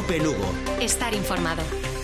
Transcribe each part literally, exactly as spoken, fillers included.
Cope Lugo. Estar informado.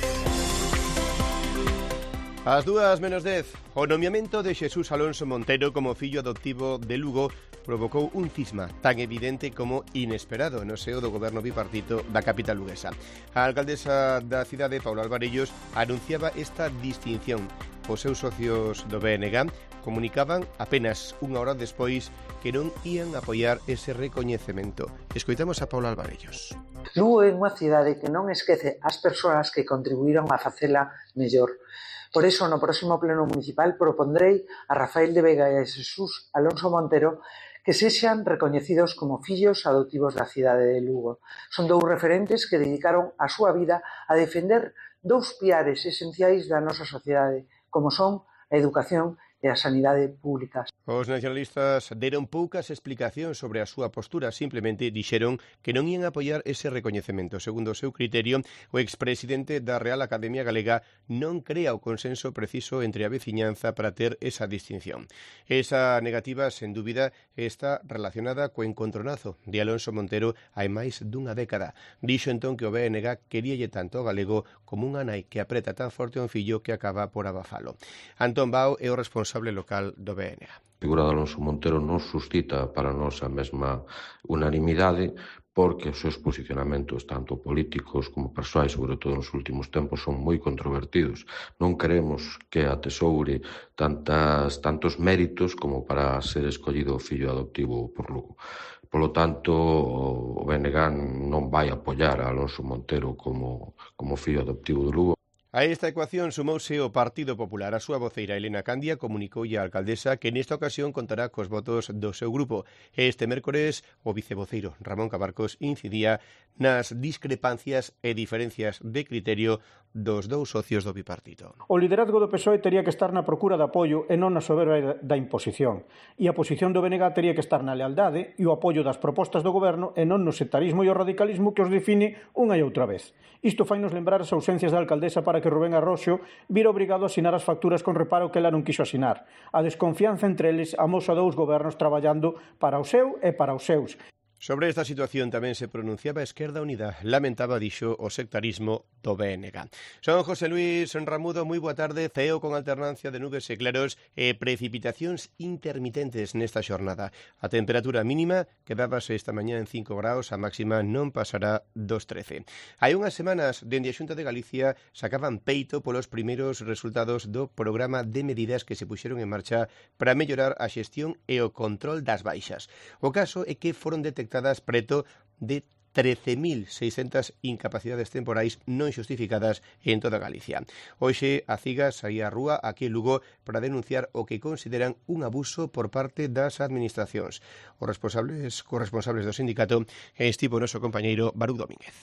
As dúas menos dez, o nomeamento de Xesús Alonso Montero como fillo adoptivo de Lugo provocou un cisma tan evidente como inesperado no seo do goberno bipartito da capital luguesa. A alcaldesa da cidade, Paula Alvarellos, anunciaba esta distinción. Os seus socios do B N G comunicaban apenas unha hora despois que non ían apoiar ese recoñecemento. Escoitamos a Paula Alvarellos. Lugo é unha cidade que non esquece as persoas que contribuíron a facela mellor. Por iso, no próximo pleno municipal propondrei a Rafael de Vega e a Xesús Alonso Montero que sexan recoñecidos como fillos adoptivos da cidade de Lugo. Son dous referentes que dedicaron a súa vida a defender dous piares esenciais da nosa sociedade, como son a educación e a sanidade públicas. Os nacionalistas deron poucas explicacións sobre a súa postura, simplemente dixeron que non ían apoiar ese recoñecemento. Segundo o seu criterio, o expresidente da Real Academia Galega non crea o consenso preciso entre a veciñanza para ter esa distinción. Esa negativa, sen dúbida, está relacionada co encontronazo de Alonso Montero hai máis dunha década. Dixo entón que o B N G queríalle tanto ao galego como unha nai que apreta tan forte a un fillo que acaba por abafalo. Antón Bao é o responsable local do B N G. A figura de Alonso Montero non suscita para nós a mesma unanimidade porque os seus posicionamentos, tanto políticos como persoais, sobre todo nos últimos tempos, son moi controvertidos. Non queremos que atesoure tantas, tantos méritos como para ser escollido fillo adoptivo por Lugo. Polo tanto, o B N G non vai apoiar a Alonso Montero como, como fillo adoptivo de Lugo. A esta ecuación sumouse o Partido Popular. A súa voceira Elena Candia comunicoulle á alcaldesa que nesta ocasión contará cos votos do seu grupo. Este mércores, o vicevoceiro Ramón Cabarcos incidía nas discrepancias e diferencias de criterio dos dous socios do bipartito. O liderazgo do P S O E tería que estar na procura de apoio e non na soberba da imposición. E a posición do B N G tería que estar na lealdade e o apoio das propostas do goberno e non no sectarismo e o radicalismo que os define unha e outra vez. Isto fai nos lembrar as ausencias da alcaldesa para que Rubén Arroxo vira obrigado a asinar as facturas con reparo que ela non quixo asinar. A desconfianza entre eles amosa dous gobernos traballando para o seu e para os seus. Sobre esta situación tamén se pronunciaba a Esquerda Unida. Lamentaba, dixo, o sectarismo do B N G. Son José Luis Ramudo, moi boa tarde. Ceo con alternancia de nubes e claros e precipitacións intermitentes nesta xornada. A temperatura mínima quedábase esta mañá en cinco graus, a máxima non pasará dos trece. Hai unhas semanas, dende a Xunta de Galicia, sacaban peito polos primeiros resultados do programa de medidas que se puxeron en marcha para mellorar a xestión e o control das baixas. O caso é que foron detectados preto de trece mil seiscentas incapacidades temporais non xustificadas en toda Galicia. Hoxe a CIGA saía á rúa aquí en Lugo para denunciar o que consideran un abuso por parte das administracións. Os responsables, corresponsables do sindicato estivo o noso compañeiro Baruch Domínguez.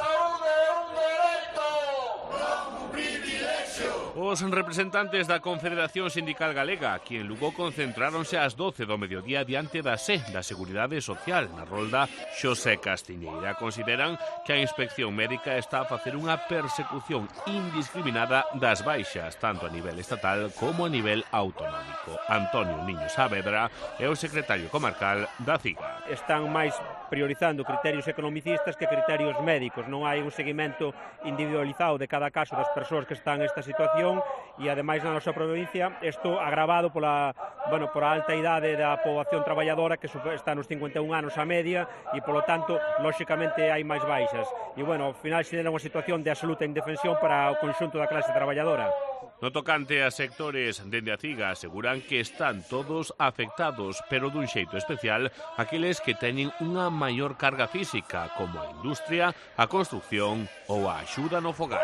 Os representantes da Confederación Sindical Galega aquí en Lugo concentráronse ás doce do mediodía diante da S E da Seguridade Social na rolda Xosé Castiñeira. Consideran que a Inspección Médica está a facer unha persecución indiscriminada das baixas, tanto a nivel estatal como a nivel autonómico. Antonio Niño Saavedra é o secretario comarcal da CIGA. Están máis priorizando criterios economicistas que criterios médicos. Non hai un seguimento individualizado de cada caso das persoas que están nesta situación e, ademais, na nosa provincia, isto agravado pola, bueno, pola alta idade da poboación traballadora que está nos cincuenta e un anos a media e, polo tanto, lóxicamente hai máis baixas. E, bueno, ao final xenera unha situación de absoluta indefensión para o conxunto da clase traballadora. No tocante a sectores dende a CIGA aseguran que están todos afectados, pero dun xeito especial aqueles que teñen unha maior carga física, como a industria, a construción ou a axuda no fogar.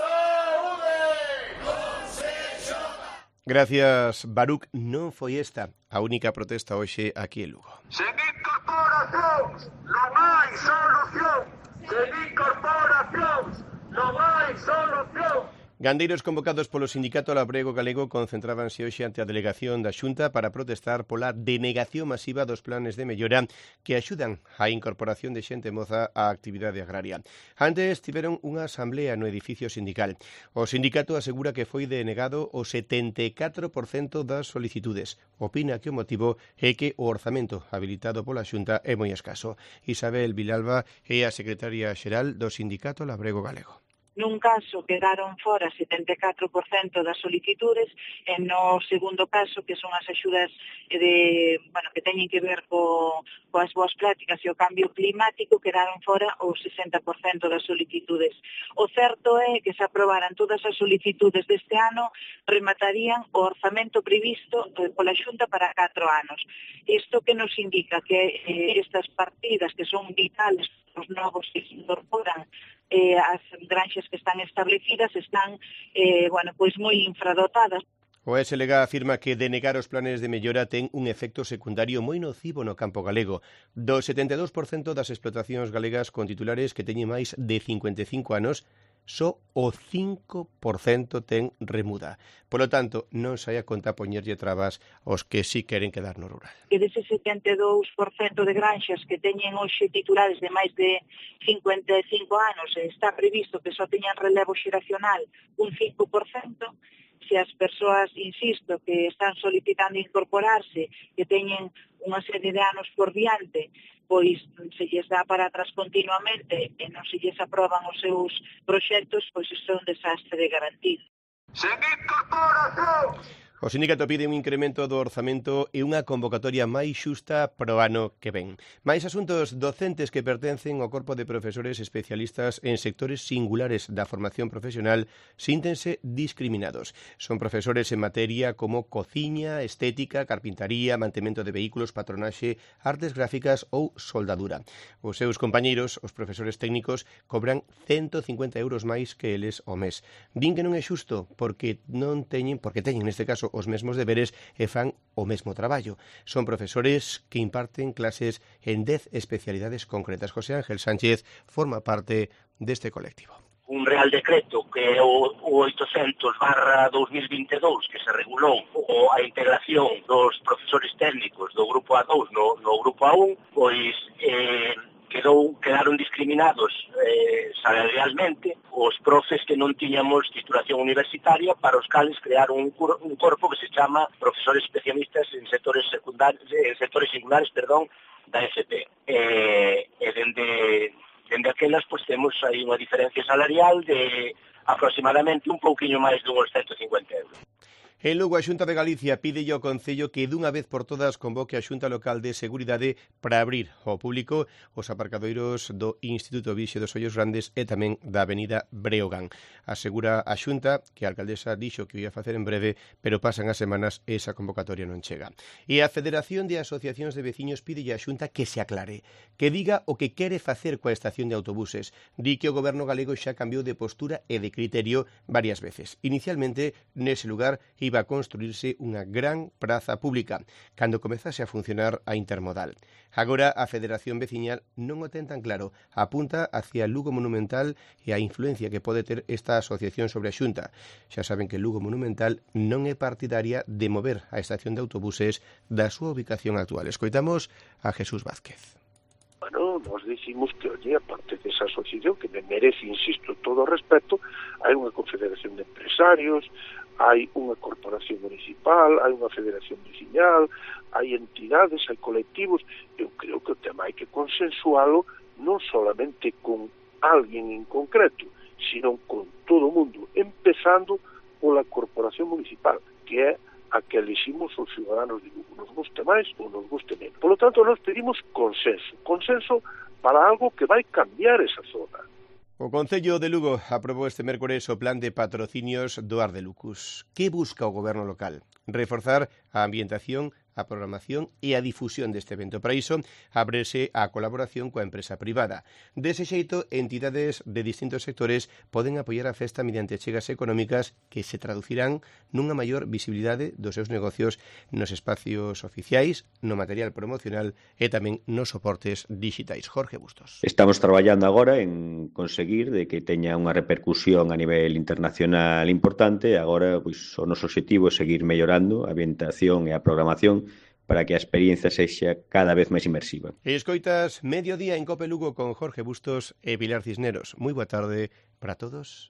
Gracias, Baruch. Non foi esta a única protesta hoxe aquí en Lugo. Sen incorporacións non hai solución. Sen incorporacións non hai solución. Gandeiros convocados polo Sindicato Labrego Galego concentrábanse hoxe ante a delegación da Xunta para protestar pola denegación masiva dos planes de mellora que axudan á incorporación de xente moza á actividade agraria. Antes tiveron unha asamblea no edificio sindical. O sindicato asegura que foi denegado o setenta e catro por cento das solicitudes. Opina que o motivo é que o orzamento habilitado pola Xunta é moi escaso. Isabel Vilalba é a secretaria xeral do Sindicato Labrego Galego. Nun caso quedaron fora setenta e catro por cento das solicitudes e no segundo caso, que son as axudas de, bueno, que teñen que ver co, coas boas prácticas e o cambio climático, quedaron fora o sesenta por cento das solicitudes. O certo é que se aprobaran todas as solicitudes deste ano, rematarían o orzamento previsto pola Xunta para catro anos. Isto que nos indica que eh, estas partidas que son vitales, os novos que se incorporan, Eh, as granxas que están establecidas están eh, bueno, pois moi infradotadas. O S L G afirma que denegar os planes de mellora ten un efecto secundario moi nocivo no campo galego. Do setenta e dous por cento das explotacións galegas con titulares que teñen máis de cincuenta e cinco anos, só o cinco por cento ten remuda. Polo tanto, non sai a conta poñerlle trabas aos que sí queren quedar no rural. Que dese setenta e dous por cento de granxas que teñen hoxe titulares de máis de cincuenta e cinco anos, está previsto que só teñan relevo xeracional un cinco por cento, se as persoas, insisto, que están solicitando incorporarse, que teñen unha serie de anos por diante, pois se lles dá para atrás continuamente e non se lles aproban os seus proxectos, pois isto é un desastre garantido. Sen incorporación! O sindicato pide un incremento do orzamento e unha convocatoria máis xusta para o ano que ven. Máis asuntos: docentes que pertencen ao corpo de profesores especialistas en sectores singulares da formación profesional síntense discriminados. Son profesores en materia como cociña, estética, carpintaría, mantemento de vehículos, patronaxe, artes gráficas ou soldadura. Os seus compañeiros, os profesores técnicos, cobran ciento cincuenta euros máis que eles ao mes. Din que non é xusto porque non teñen, porque teñen neste caso os mesmos deberes e fan o mesmo traballo. Son profesores que imparten clases en dez especialidades concretas. José Ángel Sánchez forma parte deste colectivo. Un real decreto que é o oitocentos barra dos mil vinte e dous que se regulou a integración dos profesores técnicos do grupo A dous no, no grupo A un, pois eh, quedou, quedaron discriminados eh, salarialmente os profes que non tiñamos titulación universitaria, para os cales crearon un, cur, un corpo que se chama profesores especialistas en sectores secundarios, en sectores singulares, perdón, da F P. Eh, e dende, dende aquelas, pois, temos aí unha diferencia salarial de aproximadamente un pouquiño máis dunhos ciento cincuenta euros. En Lugo, a Xunta de Galicia pídelle ao Concello que dunha vez por todas convoque a Xunta Local de Seguridade para abrir ao público os aparcadoiros do Instituto Vixio dos Ollos Grandes e tamén da Avenida Breogán. Asegura a Xunta que a alcaldesa dixo que o ia facer en breve, pero pasan as semanas e esa convocatoria non chega. E a Federación de Asociacións de Veciños pídelle a Xunta que se aclare, que diga o que quere facer coa estación de autobuses. Di que o goberno galego xa cambiou de postura e de criterio varias veces. Inicialmente, nese lugar, iba a construirse unha gran praza pública cando comezase a funcionar a intermodal. Agora a Federación Veciñal non o ten tan claro, apunta hacia Lugo Monumental e a influencia que pode ter esta asociación sobre a Xunta. Xa saben que Lugo Monumental non é partidaria de mover a estación de autobuses da súa ubicación actual. Escoitamos a Jesús Vázquez. Bueno, nos dicimos que, oye, aparte desa asociación que me merece, insisto, todo o respeto, hai unha confederación de empresarios, hai unha corporación municipal, hai unha federación veciñal, hai entidades, hai colectivos. Eu creo que o tema hai que consensualo non solamente con alguén en concreto, sino con todo o mundo, empezando pola corporación municipal, que é a que eliximos os ciudadanos de Lugo, nos guste máis ou nos guste menos. Por lo tanto, nos pedimos consenso, consenso para algo que vai cambiar esa zona. O Concello de Lugo aprobou este mércores o plan de patrocinios do Ardelucus. Que busca o goberno local? Reforzar a ambientación a programación e a difusión deste evento. Para iso, ábrese a colaboración coa empresa privada. Dese xeito, entidades de distintos sectores poden apoiar a festa mediante chegas económicas que se traducirán nunha maior visibilidade dos seus negocios nos espacios oficiais, no material promocional e tamén nos soportes digitais. Jorge Bustos. Estamos traballando agora en conseguir de que teña unha repercusión a nivel internacional importante. Agora, pois, o noso objetivo é seguir mellorando a ambientación e a programación para que a experiencia sexa cada vez máis inmersiva. Escoitas Mediodía en Cope Lugo con Jorge Bustos e Pilar Cisneros. Moi boa tarde para todos.